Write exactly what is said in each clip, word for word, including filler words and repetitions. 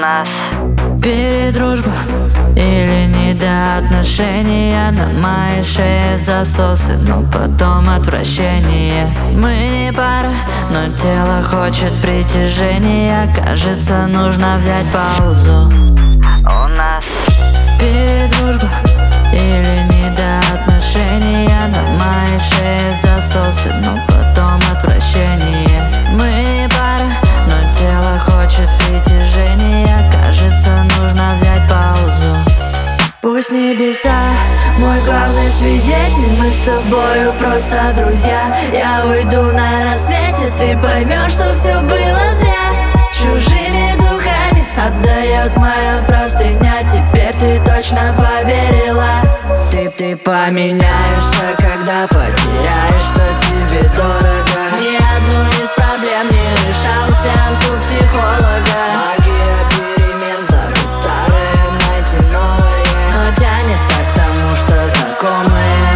нас передружба или не до отношения. На моей шее засосы, но потом отвращение. Мы не пара, но тело хочет притяжения. Кажется, нужно взять паузу. у нас Передружба или не до отношения. На моей шее засосы, но потом отвращение. Мы не пара, но тело хочет притяжения. Кажется, нужно взять паузу. Пусть небеса мой главный свидетель, мы с тобою просто друзья. Я уйду на рассвете, ты поймешь, что все было зря. Чужими духами отдает моя простыня. Теперь ты точно поверила. Ты, ты поменяешься, когда потеряешь, что тебе дорого. Ни одну из проблем не решал сеанс у психолога. Магия перемен, забыть старое, найти новое. Но тянет так к тому, что знакомые.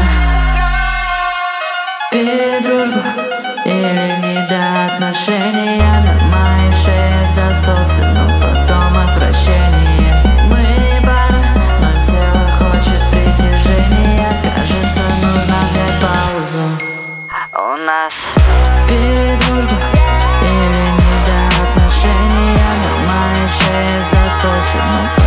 Передружба или не до отношения. На моей шее засосы, но потом отвращение. Мы не пара, но тело хочет притяжения. Кажется, нужно взять паузу. у нас Передружба или не до отношения. На моей шее засосы, но